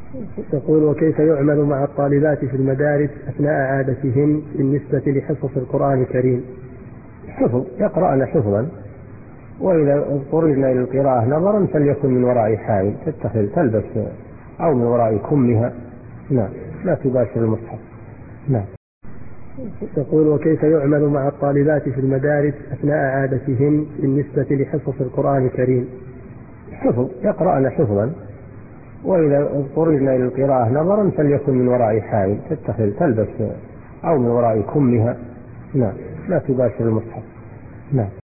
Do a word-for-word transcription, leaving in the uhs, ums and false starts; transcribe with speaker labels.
Speaker 1: يقول: وكيف يعمل مع الطالبات في المدارس أثناء عادتهن بالنسبة لحصص القرآن الكريم؟
Speaker 2: حفظ، يقرأن حفظا، وإذا اضطررنا إلى القراءة نظرا فليكن من وراء حائل، تتخذ تلبس أو من وراء كمها، نعم، لا تباشر المصحف. نعم.
Speaker 1: يقول: وكيف يعمل مع الطالبات في المدارس أثناء عادتهن بالنسبة لحصص القرآن الكريم؟
Speaker 2: حفظ، يقرأن حفظا، وإذا اضطررنا إلى القراءة نظرا فليكن من وراء حائل، تتخذ تلبس أو من وراء كمها، نعم، لا تباشر المصحف. نعم.